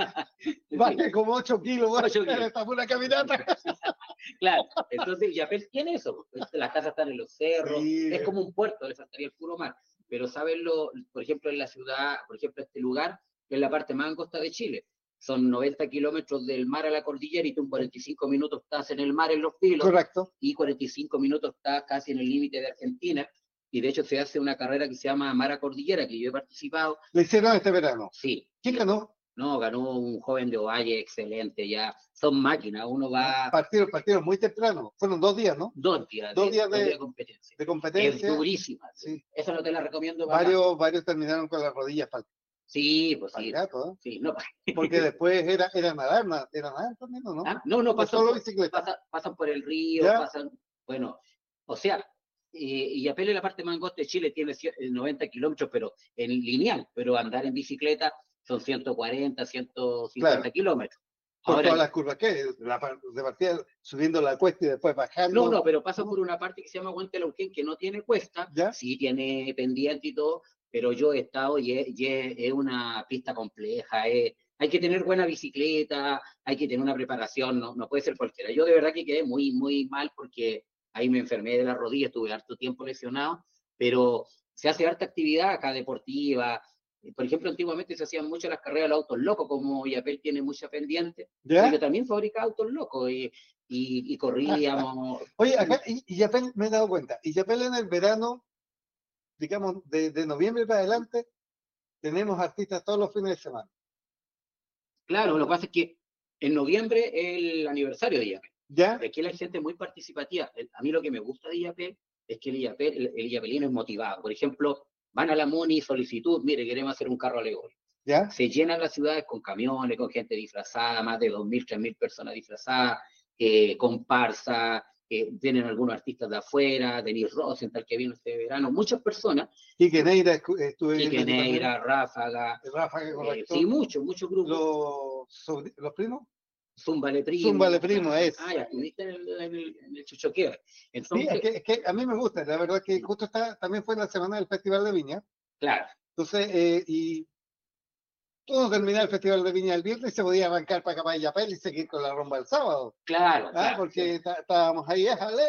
Bajé como 8 kilos, 8 kilos. Esta fue una caminata. Claro, entonces Illapel tiene eso. Las casas están en los cerros, sí. Es como un puerto, le faltaría el puro mar. Pero saberlo, por ejemplo, en la ciudad, por ejemplo, este lugar, que es la parte más angosta de Chile. Son 90 kilómetros del mar a la cordillera y tú en 45 minutos estás en el mar, en Los Vilos. Correcto. Y 45 minutos estás casi en el límite de Argentina. Y de hecho se hace una carrera que se llama Mar a Cordillera, que yo he participado. ¿Le hicieron este verano? Sí. ¿Quién ganó? No, ganó un joven de Ovalle, excelente, ya. Son máquinas, uno va... Partido muy temprano. Fueron 2 días, ¿no? 2 días. 2 días de competencia. De competencia. Es durísima. Sí. Esa no te la recomiendo. Varios terminaron con las rodillas faltas. Sí, pues sí. Gato, ¿eh? Sí, no. Porque después era nadar también, ¿no? ¿Ah? No, pasan por el río, pasan, bueno, o sea, Illapel es la parte más angosta de Chile, tiene 90 kilómetros, pero en lineal, pero andar en bicicleta son 140, 150 kilómetros. Por ahora, todas las curvas, ¿qué? De partida subiendo la cuesta y después bajando. No, pero pasa por una parte que se llama Huentelauquén, que no tiene cuesta, sí tiene pendiente y todo, pero yo he estado y es una pista compleja, hay que tener buena bicicleta, hay que tener una preparación, no puede ser cualquiera. Yo de verdad que quedé muy, muy mal porque ahí me enfermé de la rodilla, estuve harto tiempo lesionado, pero se hace harta actividad acá deportiva. Por ejemplo, antiguamente se hacían mucho las carreras de los autos locos, como Illapel tiene mucha pendiente, yo también fabricaba autos locos y corríamos. Oye, acá Illapel me he dado cuenta, Illapel en el verano, digamos, de noviembre para adelante, tenemos artistas todos los fines de semana. Claro, lo que pasa es que en noviembre es el aniversario de Illapel. ¿Ya? Aquí la gente es muy participativa. A mí lo que me gusta de Illapel es que el illapelino es motivado. Por ejemplo, van a la MUNI, solicitud, mire, queremos hacer un carro alegórico. ¿Ya? Se llenan las ciudades con camiones, con gente disfrazada, más de 2.000, 3.000 personas disfrazadas, comparsa, vienen algunos artistas de afuera, Denis Rosenthal, que vino este verano, muchas personas. Quique Neira estuve Quique Neira, Ráfaga. Ráfaga, correcto. Sí, muchos grupos. ¿Los primos? Zúmbale Primo. Zúmbale Primo, es. Ya estuviste en el Chuchoqueo. Entonces, sí, es que a mí me gusta, la verdad que justo también fue la semana del Festival de Viña. Claro. Entonces, y todo terminaba el Festival de Viña el viernes y se podía arrancar para acá para Illapel y seguir con la rumba el sábado. Claro. Porque estábamos ahí, ¡jale!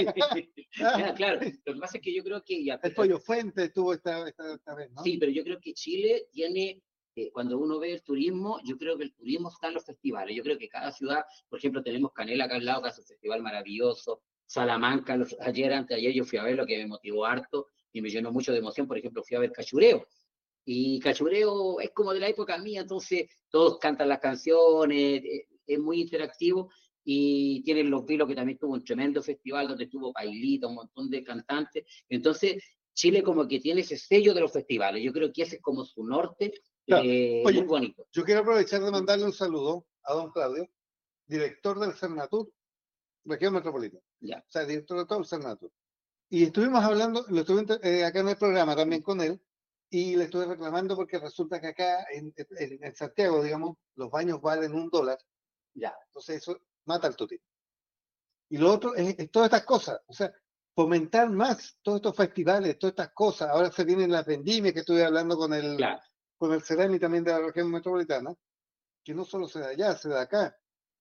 Claro. Lo que pasa es que yo creo que Illapel... El Pollo Fuente estuvo esta vez, ¿no? Sí, pero yo creo que Chile tiene... cuando uno ve el turismo, yo creo que el turismo está en los festivales. Yo creo que cada ciudad, por ejemplo, tenemos Canela acá al lado, que hace un festival maravilloso. Salamanca, anteayer yo fui a ver, lo que me motivó harto y me llenó mucho de emoción. Por ejemplo, fui a ver Cachureo. Y Cachureo es como de la época mía, entonces todos cantan las canciones, es muy interactivo. Y tienen Los Vilos, que también tuvo un tremendo festival donde estuvo Pailita, un montón de cantantes. Entonces, Chile como que tiene ese sello de los festivales. Yo creo que ese es como su norte. Claro. Oye, muy bonito. Yo quiero aprovechar de mandarle un saludo a don Claudio, director del Cernatur, región metropolitana. Ya. O sea, director de todo el Cernatur. Y estuvimos hablando, lo estuve acá en el programa también con él, y le estuve reclamando porque resulta que acá en Santiago, digamos, los baños valen $1. Ya. Entonces eso mata al turismo. Y lo otro es todas estas cosas, o sea, fomentar más todos estos festivales, todas estas cosas. Ahora se viene la vendimia, que estuve hablando con el... Claro. Con el Ceremi también de la región metropolitana, que no solo se da allá, se da acá.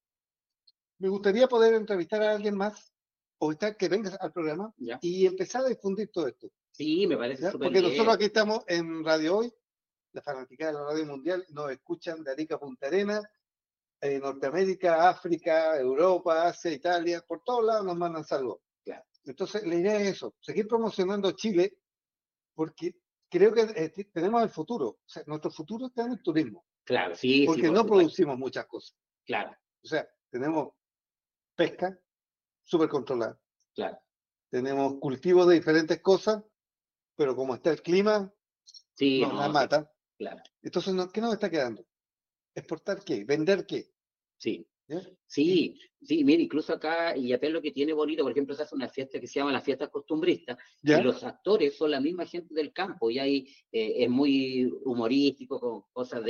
Me gustaría poder entrevistar a alguien más, o que venga al programa, y empezar a difundir todo esto. Sí, me parece súper Porque bien. nosotros aquí estamos en Radio Hoy, la fanaticada de la radio mundial, nos escuchan de Arica a Punta Arenas, Norteamérica, África, Europa, Asia, Italia, por todos lados nos mandan saludos. Claro. Entonces, la idea es eso, seguir promocionando Chile, porque creo que tenemos el futuro. O sea, nuestro futuro está en el turismo. Claro, sí. Porque sí, no producimos muchas cosas. Claro. O sea, tenemos pesca súper controlada. Claro. Tenemos cultivos de diferentes cosas, pero como está el clima, nos la mata. Claro. Entonces, ¿qué nos está quedando? ¿Exportar qué? ¿Vender qué? Sí. ¿Ya? Sí, sí, mira, incluso acá Illapel lo que tiene bonito, por ejemplo, se hace una fiesta que se llama las fiestas costumbristas, y ¿Ya? los actores son la misma gente del campo, y ahí es muy humorístico con cosas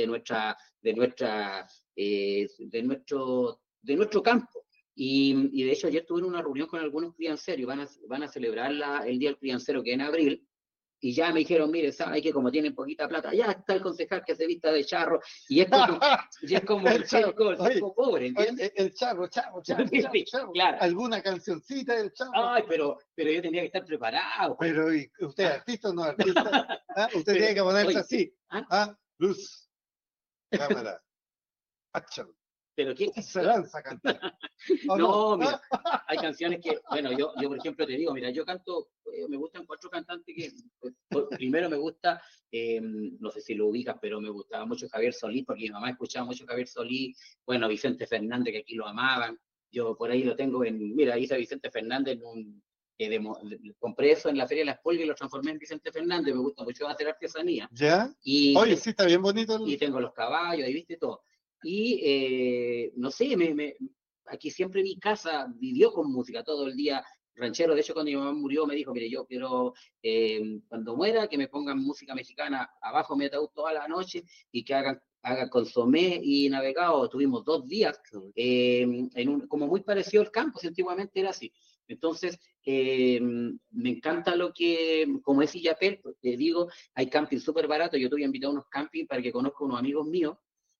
de nuestro campo. Y de hecho ayer tuve una reunión con algunos crianceros y van a celebrar el Día del Criancero que es en abril, y ya me dijeron, mire, sabe que como tienen poquita plata, ya está el concejal que se vista de charro, y es como El el charro, circo, oye, pobre, ¿entiendes? el charro, charro, charro, charro, charro. Claro. ¿Alguna cancioncita del charro? Ay, pero yo tenía que estar preparado. Pero, ¿y usted es artista o no es artista? ¿Ah? Usted tiene que ponerse Oye, así. ¿ah? ¿Ah? Luz, cámara, action. Pero qué Se lanza a cantar. ¿O no, no? mira, hay canciones que, bueno, yo por ejemplo te digo, mira, yo canto, me gustan 4 cantantes que, primero me gusta, no sé si lo ubicas, pero me gustaba mucho Javier Solís, porque mi mamá escuchaba mucho Javier Solís, bueno, Vicente Fernández, que aquí lo amaban, yo por ahí lo tengo mira, hice a Vicente Fernández compré eso en la Feria de las Pulgas y lo transformé en Vicente Fernández, me gusta mucho hacer artesanía, ¿Ya? y, Oye, sí, está bien bonito. y tengo los caballos, ahí viste todo. Y no sé, aquí siempre mi casa vivió con música todo el día ranchero. De hecho, cuando mi mamá murió, me dijo: mire, yo quiero, cuando muera, que me pongan música mexicana abajo mi ataúd toda la noche y que hagan consomé y navegado. Tuvimos 2 días, como muy parecido al campo, si antiguamente era así. Entonces, me encanta como es Illapel, te digo, hay camping súper barato. Yo te voy a invitar a unos camping para que conozca unos amigos míos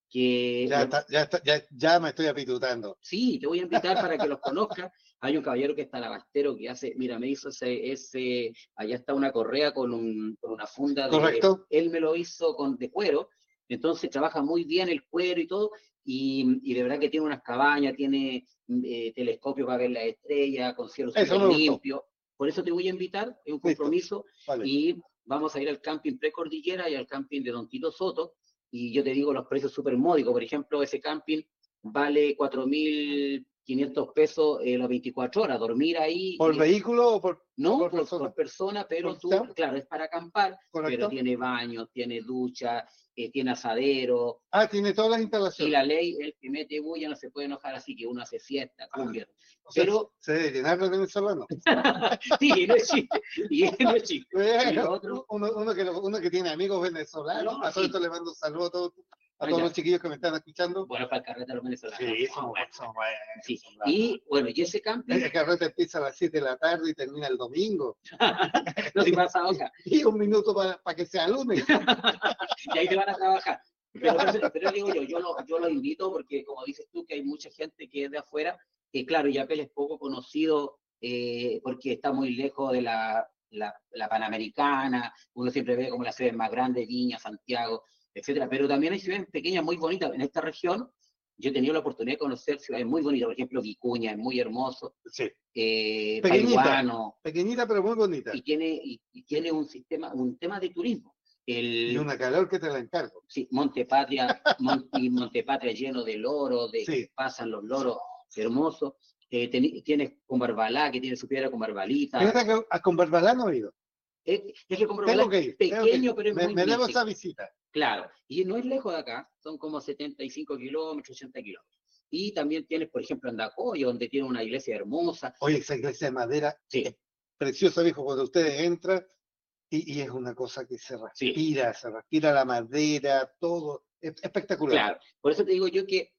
Ya me estoy apitutando. sí, te voy a invitar para que los conozcas. Hay un caballero que está alabastero que hace, mira, me hizo allá está una correa con una funda ¿Correcto? él me lo hizo de cuero, entonces trabaja muy bien el cuero y todo, y de verdad que tiene unas cabañas, tiene telescopio para ver las estrellas, con cielo Eso súper me gustó. limpio. Por eso te voy a invitar, es un Listo. compromiso, Vale. y vamos a ir al camping Precordillera y al camping de Don Tito Soto, y yo te digo los precios súper módicos. Por ejemplo, ese camping vale 4.500 pesos las 24 horas, dormir ahí. ¿Por vehículo o no, persona? por persona, pero tú, claro, es para acampar, ¿Correcto? pero tiene baño, tiene ducha, tiene asadero. Ah, tiene todas las instalaciones. Y la ley, el que mete bulla no se puede enojar, así que uno hace siesta, cumbia. O sea, pero se debe llenar de venezolanos. sí, no es chiste. Y no es chiste. Bueno, Y lo otro, uno que tiene amigos venezolanos, No, a todo sí. esto le mando un saludo a todos Ya. los chiquillos que me están escuchando. Bueno, para el carrete de los venezolanos. Sí, son buenos. Sí. Y bueno, y ese camping, El carrete empieza a las 7 de la tarde y termina el domingo. no se pasa acá. Y un minuto para que sea lunes. Y ahí te van a trabajar. Pero digo yo lo invito porque, como dices tú, que hay mucha gente que es de afuera, que claro, Yapel es poco conocido porque está muy lejos de la Panamericana, uno siempre ve como las ciudades más grandes, Viña, Santiago, etcétera, pero también hay ciudades pequeñas muy bonitas. En esta región yo he tenido la oportunidad de conocer ciudades muy bonitas, por ejemplo, Vicuña, es muy hermoso, Sí. Paihuano, Pequeñita pero muy bonita. y tiene un tema de turismo. Y una calor que te la encargo. Sí, Montepatria, Montepatria lleno de loros, Sí. pasan los loros hermosos. Tienes con Barbalá, que tiene su piedra con Barbalita. Fíjate que con Barbalá no he ido. Es que con Barbalá es pequeño, pero es muy me debo místico. esa visita. Claro, y no es lejos de acá, son como 75 kilómetros, 80 kilómetros. Y también tienes, por ejemplo, Andacoyo, donde tiene una iglesia hermosa. Oye, esa iglesia de madera Sí. es preciosa, viejo, cuando ustedes entran, y es una cosa que se respira la madera, todo, es espectacular. Claro, por eso te digo yo que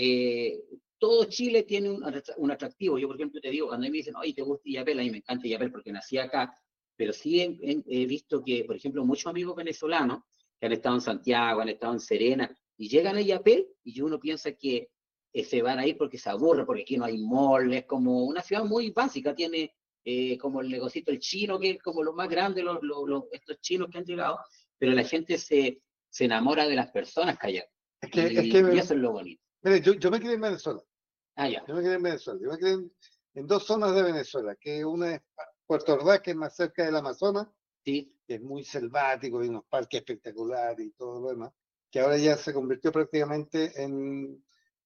todo Chile tiene un atractivo. Yo, por ejemplo, te digo, cuando me dicen, oye, ¿te gusta Illapel? A mí me encanta Illapel porque nací acá, pero sí he visto que, por ejemplo, muchos amigos venezolanos que han estado en Santiago, han estado en Serena, y llegan a Illapel y uno piensa que se van a ir porque se aburre, porque aquí no hay mall, es como una ciudad muy básica, tiene como el negocito, el chino, que es como lo más grande, estos chinos que han llegado, pero la gente se enamora de las personas que hay acá. Y eso es lo bonito. Mire, yo me crié en Venezuela. Ah, ya. Yo me crié en Venezuela. Yo me crié en 2 zonas de Venezuela, que una es Puerto Ordaz, que es más cerca del Amazonas, sí, que es muy selvático, y unos parques espectaculares y todo lo demás, que ahora ya se convirtió prácticamente en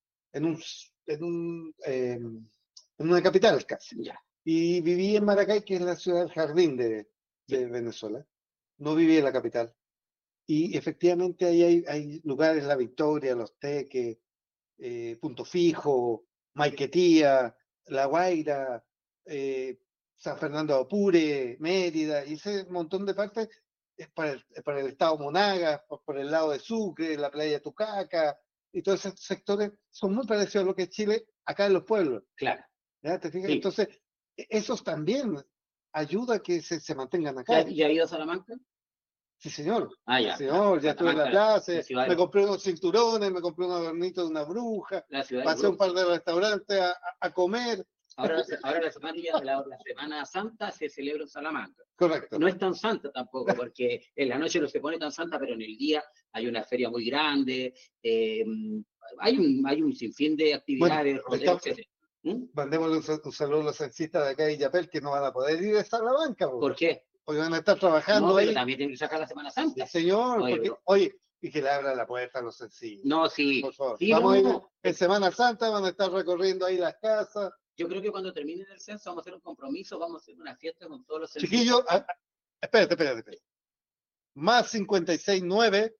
una capital casi. ya. Y viví en Maracay, que es la ciudad del jardín de Venezuela. No viví en la capital. Y efectivamente ahí hay lugares, La Victoria, Los Teques, Punto Fijo, Maiquetía, La Guaira, San Fernando de Apure, Mérida, y ese montón de partes es para el estado Monagas, por el lado de Sucre, la playa Tucaca, y todos esos sectores son muy parecidos a lo que es Chile acá en los pueblos. Claro. ¿Ya te fijas? Sí. Entonces, esos también ayuda a que se mantengan acá. ¿Ya has ido a Salamanca? Sí, señor. Ah, ya. Sí, señor, ya estuve en la plaza, ciudad, me compré unos cinturones, me compré un adornito de una bruja, pasé un par de restaurantes a comer. Ahora la Semana Santa se celebra en Salamanca. Correcto. No es tan santa tampoco, porque en la noche no se pone tan santa, pero en el día hay una feria muy grande, hay un sinfín de actividades, rodeos, etc. Mandémosle un saludo a los censistas de acá de Illapel que no van a poder ir a Salamanca. ¿Por qué? Porque van a estar trabajando no, ahí. Pero también tienen que sacar la Semana Santa. Sí, señor, oye, y que le abra la puerta a los sencillos. No, sí. Por favor. Sí, vamos a ir en Semana Santa, van a estar recorriendo ahí las casas. Yo creo que cuando termine el censo vamos a hacer un compromiso, vamos a hacer una fiesta con todos los sencillos. Chiquillos, espérate. Más 569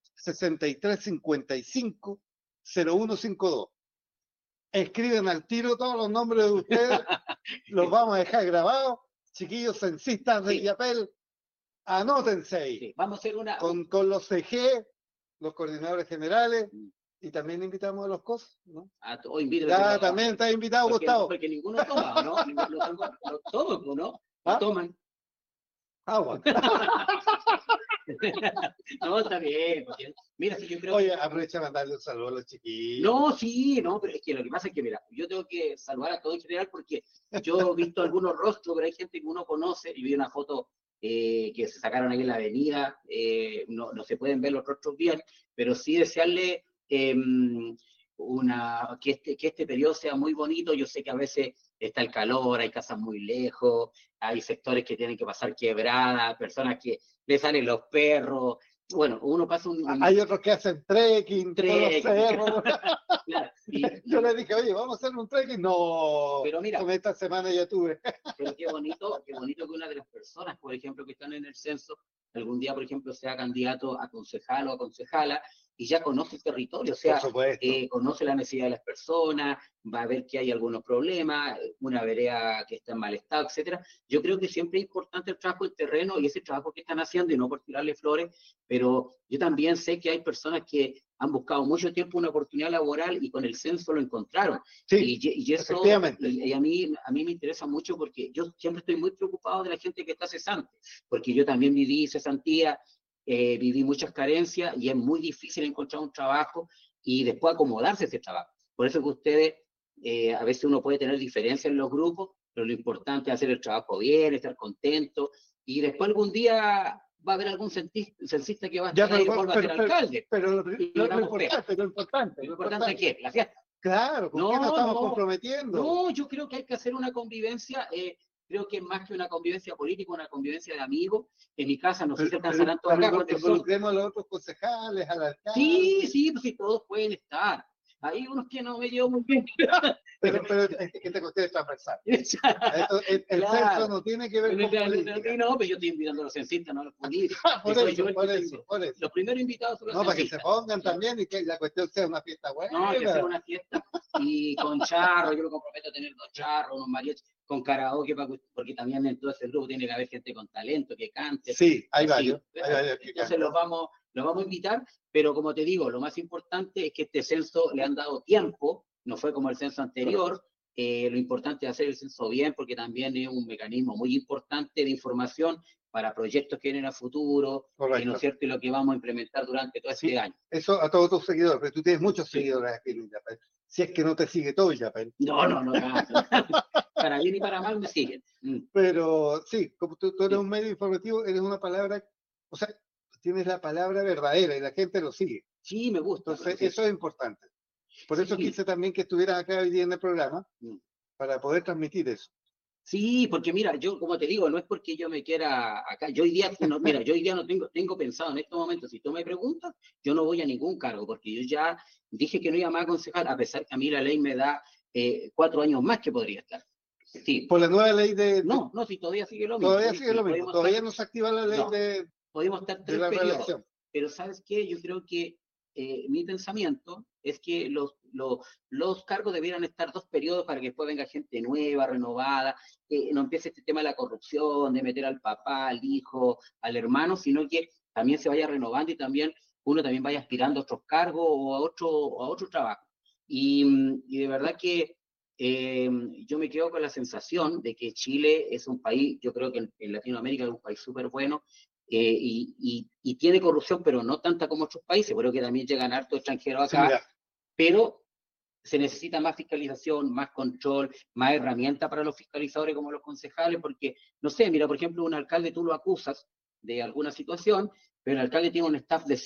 6355 0152. Escriben al tiro todos los nombres de ustedes, los vamos a dejar grabados. Chiquillos censistas de Illapel, anótense ahí. Sí. Vamos a hacer una... Con los CG, los coordinadores generales, y también invitamos a los COS, ¿no? Ya, también está invitado, Gustavo. Porque ninguno toma, ¿no? Todos, ¿no? ¿Ah? Toman. Agua. No, está bien. Porque, mira, si yo creo Oye, aprovecha de mandarle un saludo a los chiquillos. No, pero es que lo que pasa es que, mira, yo tengo que saludar a todo en general porque yo he visto algunos rostros, pero hay gente que uno conoce, y vi una foto que se sacaron ahí en la avenida, no se pueden ver los rostros bien, pero sí desearle que este periodo sea muy bonito. Yo sé que a veces está el calor, hay casas muy lejos, hay sectores que tienen que pasar quebradas, personas que le salen los perros. Bueno, uno pasa Hay otros que hacen trekking. Por los cerros. Claro, yo le dije, oye, vamos a hacer un trekking. No, pero mira, con esta semana ya tuve. Pero qué bonito que una de las personas, por ejemplo, que están en el censo, algún día, por ejemplo, sea candidato a concejal o a concejala, y ya conoce el territorio, o sea, conoce la necesidad de las personas, va a ver que hay algunos problemas, una vereda que está en mal estado, etcétera. Yo creo que siempre es importante el trabajo del terreno y ese trabajo que están haciendo, y no por tirarle flores, pero yo también sé que hay personas que han buscado mucho tiempo una oportunidad laboral y con el censo lo encontraron. Sí, y eso, y a mí me interesa mucho porque yo siempre estoy muy preocupado de la gente que está cesante, porque yo también viví cesantía, viví muchas carencias y es muy difícil encontrar un trabajo y después acomodarse a ese trabajo. Por eso que ustedes, a veces uno puede tener diferencias en los grupos, pero lo importante es hacer el trabajo bien, estar contento, y después algún día va a haber algún censista que va a estar ahí y vuelva a ser alcalde. Pero lo importante es que la fiesta. Claro, ¿con qué nos estamos comprometiendo? No, yo creo que hay que hacer una convivencia. Creo que es más que una convivencia política, una convivencia de amigos. En mi casa, no sé si alcanzarán todos acá. Involucremos a los otros concejales, al alcalde. Sí, pues sí, todos pueden estar. Hay unos que no me llevo muy bien. pero esta cuestión es transversal. El censo no tiene que ver con política. No, pero yo estoy invitando a los censistas, no a los políticos. Por eso. Los primeros invitados son los censistas. Para que se pongan también y que la cuestión sea una fiesta buena. No, que sea una fiesta y con charro. Yo me comprometo a tener 2 charros, unos mariachis, con karaoke, porque también en todo ese grupo tiene que haber gente con talento, que cante. Sí, hay varios. Entonces los vamos a invitar, pero como te digo, lo más importante es que este censo le han dado tiempo, no fue como el censo anterior. Lo importante es hacer el censo bien, porque también es un mecanismo muy importante de información para proyectos que vienen a futuro, ¿no es cierto? Y lo que vamos a implementar durante todo este año. Eso a todos tus seguidores, pero tú tienes muchos seguidores aquí en Illapel. Si es que no te sigue todo Illapel. No. Para bien y para mal me siguen. Pero sí, como tú eres un medio informativo, eres una palabra, o sea, tienes la palabra verdadera y la gente lo sigue. Sí, me gusta. Entonces, eso es importante. Por eso quise también que estuvieras acá hoy día en el programa, para poder transmitir eso. Sí, porque mira, yo como te digo, no es porque yo me quiera acá, yo hoy día no tengo pensado en estos momentos, si tú me preguntas, yo no voy a ningún cargo, porque yo ya dije que no iba más a aconsejar, a pesar que a mí la ley me da 4 años más que podría estar. Sí. Por la nueva ley de... No, si todavía sigue lo mismo. Todavía no se activa la ley de... Podemos estar 3 periodos, pero ¿sabes qué? Yo creo que mi pensamiento es que los cargos debieran estar 2 periodos para que después venga gente nueva, renovada, que no empiece este tema de la corrupción, de meter al papá, al hijo, al hermano, sino que también se vaya renovando y también uno también vaya aspirando a otros cargos o a otro trabajo. Y de verdad que yo me quedo con la sensación de que Chile es un país, yo creo que en Latinoamérica es un país súper bueno, y tiene corrupción, pero no tanta como otros países, creo que también llegan hartos extranjeros Sí, acá, mira, pero se necesita más fiscalización, más control, más herramientas para los fiscalizadores como los concejales, porque, no sé, mira, por ejemplo, un alcalde tú lo acusas de alguna situación, pero el alcalde tiene un staff de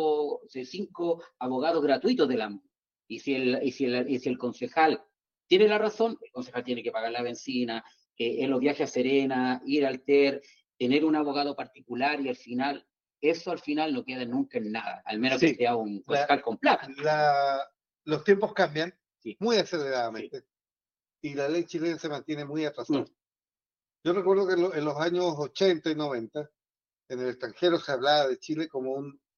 cinco abogados gratuitos de la. Y si el concejal tiene la razón, el concejal tiene que pagar la benzina, en los viajes a Serena, ir al TER, tener un abogado particular y eso al final no queda nunca en nada, al menos que sí, sea un concejal con plata. los tiempos cambian Sí. muy aceleradamente y la ley chilena se mantiene muy atrasada. Mm. Yo recuerdo que en los años 80 y 90, en el extranjero se hablaba de Chile como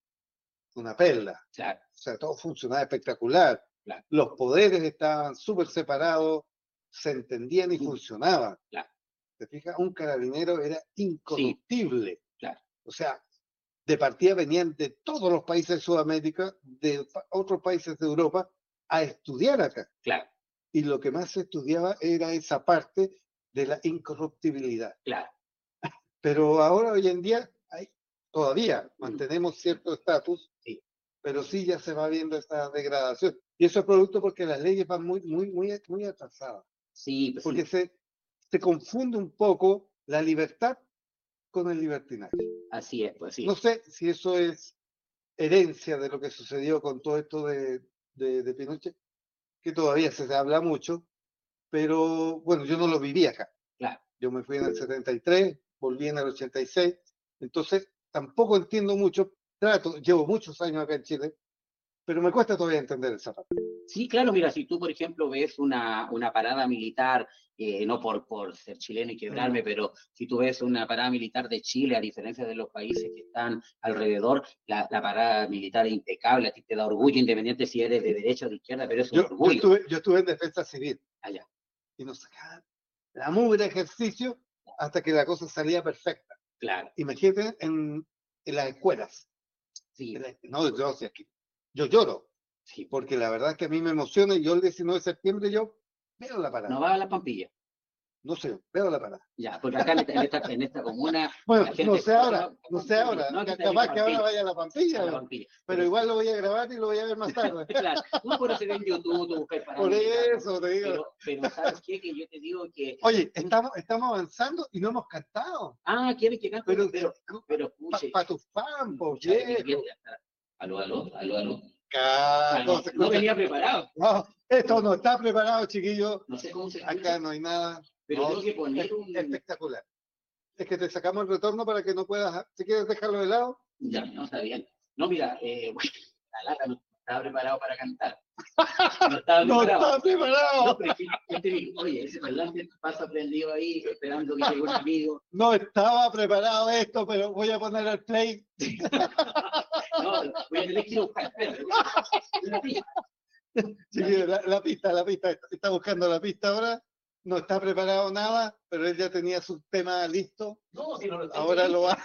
una perla. Claro, O sea, todo funcionaba espectacular. claro, Los poderes estaban súper separados, se entendían y Mm. funcionaban. claro, ¿Te fijas? Un carabinero era incorruptible. claro, O sea, de partida venían de todos los países de Sudamérica, de otros países de Europa, a estudiar acá. claro, Y lo que más se estudiaba era esa parte de la incorruptibilidad. claro. Pero ahora, hoy en día, todavía Mm. mantenemos cierto estatus, Sí. pero sí ya se va viendo esta degradación. Y eso es producto porque las leyes van muy atrasadas. Sí, pues Porque sí, se confunde un poco la libertad con el libertinaje. así es, pues No sí. sé si eso es herencia de lo que sucedió con todo esto de Pinochet, que todavía se habla mucho, pero bueno, yo no lo viví acá. Claro. Yo me fui en el 73, volví en el 86, entonces tampoco entiendo mucho, llevo muchos años acá en Chile, pero me cuesta todavía entender esa parte. Sí, claro, mira, si tú, por ejemplo, ves una parada militar, no por ser chileno y quebrarme, pero si tú ves una parada militar de Chile, a diferencia de los países que están alrededor, la parada militar es impecable, a ti te da orgullo, independiente si eres de derecha o de izquierda, pero es un orgullo. Yo estuve en defensa civil Allá. y nos sacaban la mugre ejercicio hasta que la cosa salía perfecta. Claro. Imagínate en las escuelas. Sí. No, yo lloro. Sí. Porque la verdad es que a mí me emociona y yo el 19 de septiembre yo veo la parada. No va a la Pampilla. No sé, veo la parada. Ya, porque acá en esta comuna. Bueno, no sé ahora. No, capaz que ahora vaya a la Pampilla. A la Pampilla. Pero igual lo voy a grabar y lo voy a ver más tarde. Claro, tú por eso en YouTube, tú buscas para. Por eso te digo. Pero ¿sabes qué? Que yo te digo que. Oye, estamos avanzando y no hemos cantado. Ah, ¿quieres que cante? Pero escuche. Para tus fans, po, Aló. No venía preparado. No, esto no está preparado, chiquillo. No sé cómo se escucha. Acá no hay nada. Pero tengo que poner espectacular. Es que te sacamos el retorno para que no puedas, si quieres dejarlo de lado. Ya, no, está bien. No, mira, la lata no estaba preparado para cantar. No estaba preparado. No, pero oye, ese parlante pasa prendido ahí, esperando que llegue un amigo. No estaba preparado esto, pero voy a poner el play. No, voy a tener que ir a buscar la pista. Está buscando la pista ahora. No está preparado nada, pero él ya tenía su tema listo. No, si no lo ahora lo va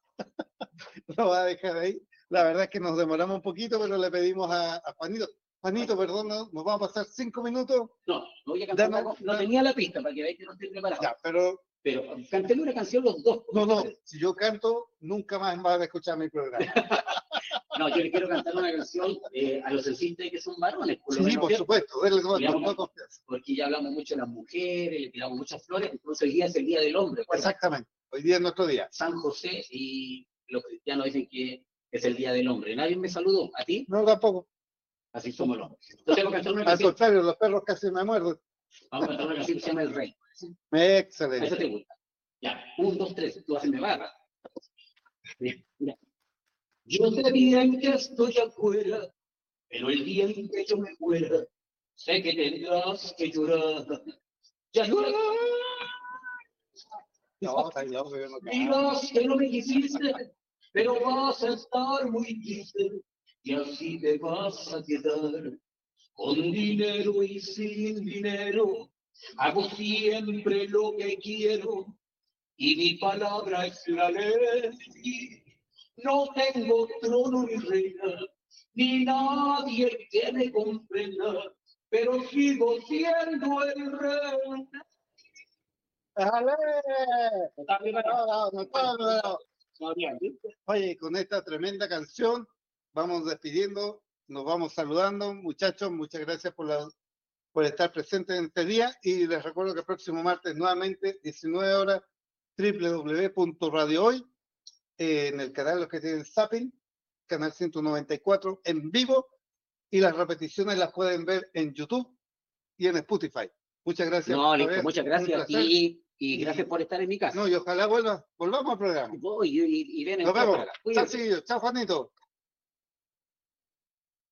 a dejar ahí. La verdad es que nos demoramos un poquito, pero le pedimos a Juanito. Juanito, perdón, nos vamos a pasar 5 minutos. No voy a cantar. No tenía la pista para que veáis que no estoy preparado. Ya, pero cantemos una canción los dos. No, si yo canto, nunca más van a escuchar mi programa. No, yo le quiero cantar una canción a los sensibles que son varones. Por supuesto, porque ya hablamos mucho de las mujeres, le tiramos muchas flores, entonces hoy día es el Día del Hombre. Exactamente, hoy día es nuestro día. San José, y los cristianos dicen que es el Día del Hombre. ¿Nadie me saludó? ¿A ti? No, tampoco. Así somos los hombres. Entonces, al contrario, los perros casi me muerden. Vamos a cantar una canción que se llama El Rey. Excelente. Eso te gusta. Ya, 1, 2, 3, tú haces me barra. Mira. Yo sabía que estoy afuera, pero el día en que yo me muera, sé que tendrás que llorar. Ya llorar. Dirás que no me quisiste, pero vas a estar muy triste. y así te vas a quedar. Con dinero y sin dinero, hago siempre lo que quiero, y mi palabra es la ley. No tengo trono ni reina, ni nadie que me comprenda, pero sigo siendo el rey. ¡Ale! ¿Está preparado? Oye, con esta tremenda canción vamos despidiendo, nos vamos saludando, muchachos, muchas gracias por estar presentes en este día y les recuerdo que el próximo martes nuevamente 19 horas www.radiohoy en el canal Los que tienen Zapping, canal 194 en vivo y las repeticiones las pueden ver en YouTube y en Spotify. Muchas gracias. No, listo, muchas gracias a ti y gracias por estar en mi casa. No, y ojalá volvamos al programa. Y ven en Nos vemos. acá. Chao, Juanito.